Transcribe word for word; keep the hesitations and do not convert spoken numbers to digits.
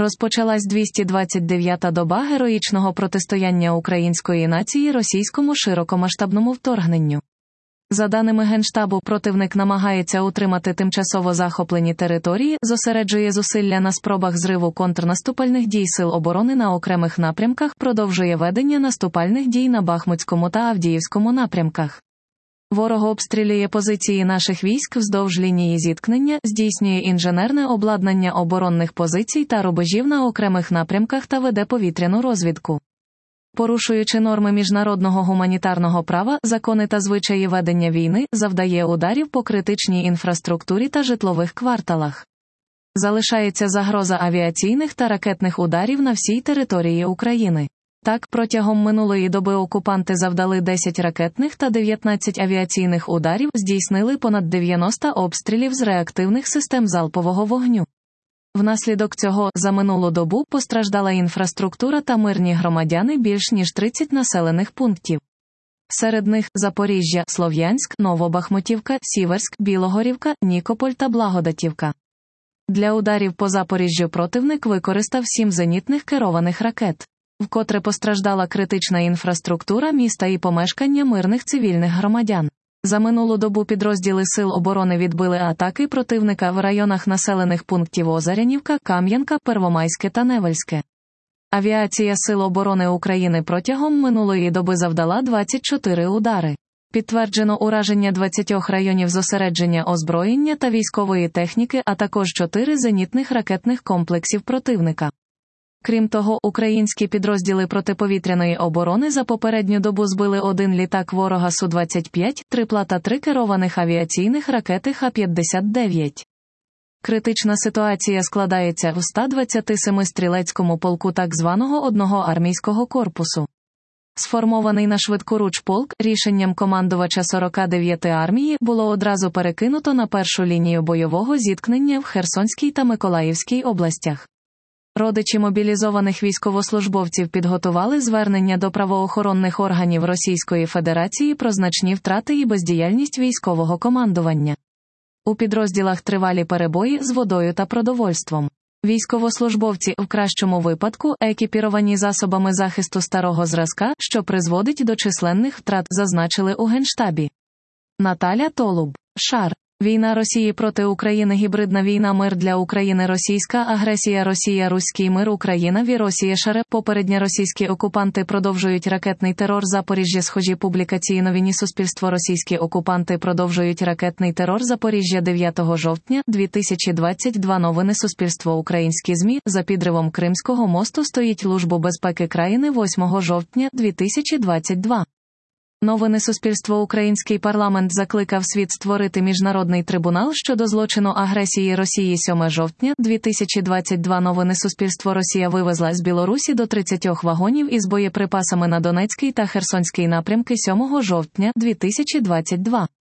Розпочалась двісті двадцять дев'ята доба героїчного протистояння української нації російському широкомасштабному вторгненню. За даними Генштабу, противник намагається утримати тимчасово захоплені території, зосереджує зусилля на спробах зриву контрнаступальних дій Сил оборони на окремих напрямках, продовжує ведення наступальних дій на Бахмутському та Авдіївському напрямках. Ворог обстрілює позиції наших військ вздовж лінії зіткнення, здійснює інженерне обладнання оборонних позицій та рубежів на окремих напрямках та веде повітряну розвідку. Порушуючи норми міжнародного гуманітарного права, закони та звичаї ведення війни, завдає ударів по критичній інфраструктурі та житлових кварталах. Залишається загроза авіаційних та ракетних ударів на всій території України. Так, протягом минулої доби окупанти завдали десять ракетних та дев'ятнадцять авіаційних ударів, здійснили понад дев'яносто обстрілів з реактивних систем залпового вогню. Внаслідок цього, за минулу добу постраждала інфраструктура та мирні громадяни більш ніж тридцять населених пунктів. Серед них – Запоріжжя, Слов'янськ, Новобахмутівка, Сіверськ, Білогорівка, Нікополь та Благодатівка. Для ударів по Запоріжжю противник використав сім зенітних керованих ракет. Вкотре постраждала критична інфраструктура міста і помешкання мирних цивільних громадян. За минулу добу підрозділи Сил оборони відбили атаки противника в районах населених пунктів Озарянівка, Кам'янка, Первомайське та Невельське. Авіація Сил оборони України протягом минулої доби завдала двадцять чотири удари. Підтверджено ураження двадцяти районів зосередження озброєння та військової техніки, а також чотири зенітних ракетних комплексів противника. Крім того, українські підрозділи протиповітряної оборони за попередню добу збили один літак ворога Су двадцять п'ять, трипла та три керованих авіаційних ракети Х п'ятдесят дев'ять. Критична ситуація складається в ста двадцяти семи стрілецькому полку так званого одного армійського корпусу. Сформований на швидкоруч полк, рішенням командувача сорок дев'ятої армії, було одразу перекинуто на першу лінію бойового зіткнення в Херсонській та Миколаївській областях. Родичі мобілізованих військовослужбовців підготували звернення до правоохоронних органів Російської Федерації про значні втрати і бездіяльність військового командування. У підрозділах тривалі перебої з водою та продовольством. Військовослужбовці, в кращому випадку, екіпіровані засобами захисту старого зразка, що призводить до численних втрат, зазначили у Генштабі. Наталя Толуб. Шар. Війна Росії проти України. Гібридна війна. Мир для України. Російська агресія. Росія. Руський мир. Україна. Ві. Росія. Шаре. Попередня російські окупанти продовжують ракетний терор. Запоріжжя. Схожі публікації. Новини. Суспільство. Російські окупанти продовжують ракетний терор. Запоріжжя. дев'ятого жовтня дві тисячі двадцять два. Новини. Суспільство. Українські ЗМІ. За підривом Кримського мосту стоїть Служба безпеки країни. восьмого жовтня дві тисячі двадцять два. Новини. Суспільство. Український парламент закликав світ створити міжнародний трибунал щодо злочину агресії Росії. сьомого жовтня дві тисячі двадцять два. Новини. Суспільство. Росія вивезла з Білорусі до тридцять вагонів із боєприпасами на Донецький та Херсонський напрямки. сьомого жовтня дві тисячі двадцять два.